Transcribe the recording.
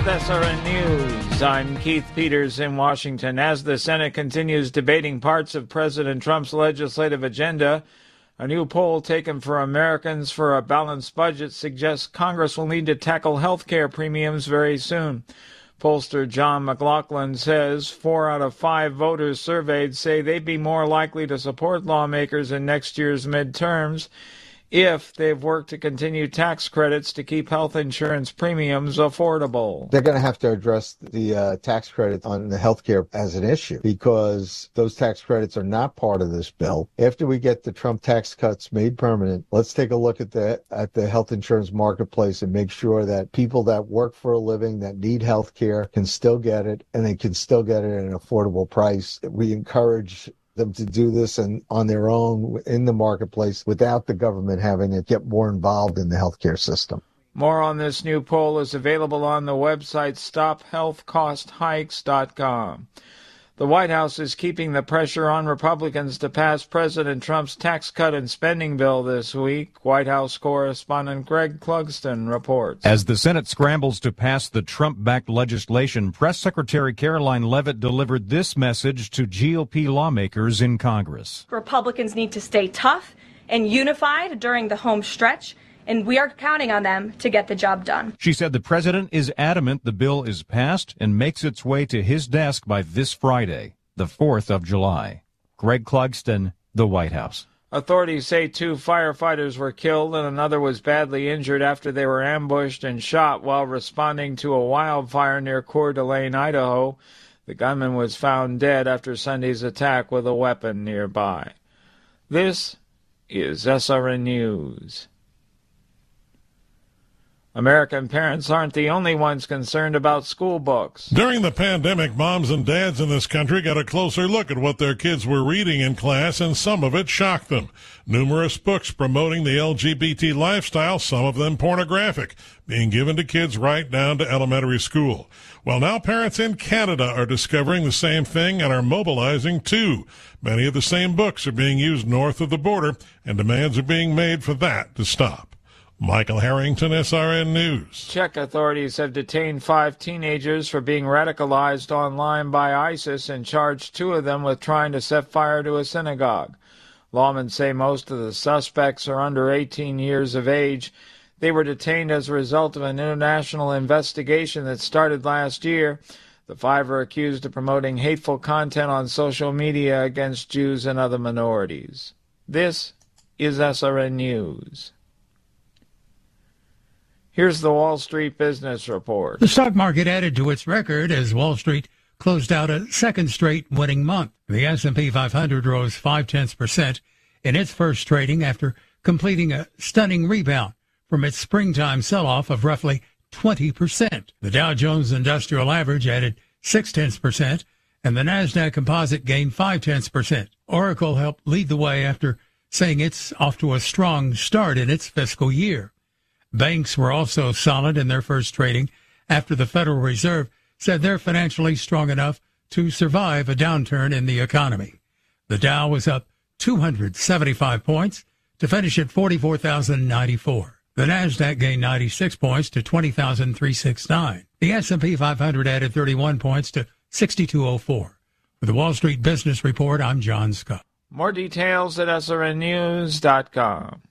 With SRN News, I'm Keith Peters in Washington. As the Senate continues debating parts of President Trump's legislative agenda, a new poll taken for Americans for a Balanced Budget suggests Congress will need to tackle health care premiums very soon. Pollster John McLaughlin says 4 out of 5 voters surveyed say they'd be more likely to support lawmakers in next year's midterms if they've worked to continue tax credits to keep health insurance premiums affordable. They're going to have to address the tax credit on the health care as an issue because those tax credits are not part of this bill. After we get the Trump tax cuts made permanent, let's take a look at the health insurance marketplace and make sure that people that work for a living that need health care can still get it, and they can still get it at an affordable price. We encourage them to do this and on their own in the marketplace without the government having to get more involved in the healthcare system. More on this new poll is available on the website StopHealthCostHikes.com. The White House is keeping the pressure on Republicans to pass President Trump's tax cut and spending bill this week. White House correspondent Greg Clugston reports. As the Senate scrambles to pass the Trump-backed legislation, Press Secretary Caroline Leavitt delivered this message to GOP lawmakers in Congress. Republicans need to stay tough and unified during the home stretch, and we are counting on them to get the job done. She said the president is adamant the bill is passed and makes its way to his desk by this Friday, the 4th of July. Greg Clugston, the White House. Authorities say 2 firefighters were killed and another was badly injured after they were ambushed and shot while responding to a wildfire near Coeur d'Alene, Idaho. The gunman was found dead after Sunday's attack with a weapon nearby. This is SRN News. American parents aren't the only ones concerned about school books. During the pandemic, moms and dads in this country got a closer look at what their kids were reading in class, and some of it shocked them. Numerous books promoting the LGBT lifestyle, some of them pornographic, being given to kids right down to elementary school. Well, now parents in Canada are discovering the same thing and are mobilizing too. Many of the same books are being used north of the border, and demands are being made for that to stop. Michael Harrington, SRN News. Czech authorities have detained 5 teenagers for being radicalized online by ISIS and charged 2 of them with trying to set fire to a synagogue. Lawmen say most of the suspects are under 18 years of age. They were detained as a result of an international investigation that started last year. The 5 are accused of promoting hateful content on social media against Jews and other minorities. This is SRN News. Here's the Wall Street Business Report. The stock market added to its record as Wall Street closed out a second straight winning month. The S&P 500 rose 0.5% in its first trading after completing a stunning rebound from its springtime sell-off of roughly 20%. The Dow Jones Industrial Average added 0.6%, and the Nasdaq Composite gained 0.5%. Oracle helped lead the way after saying it's off to a strong start in its fiscal year. Banks were also solid in their first trading after the Federal Reserve said they're financially strong enough to survive a downturn in the economy. The Dow was up 275 points to finish at 44,094. The Nasdaq gained 96 points to 20,369. The S&P 500 added 31 points to 6,204. For the Wall Street Business Report, I'm John Scott. More details at srnnews.com.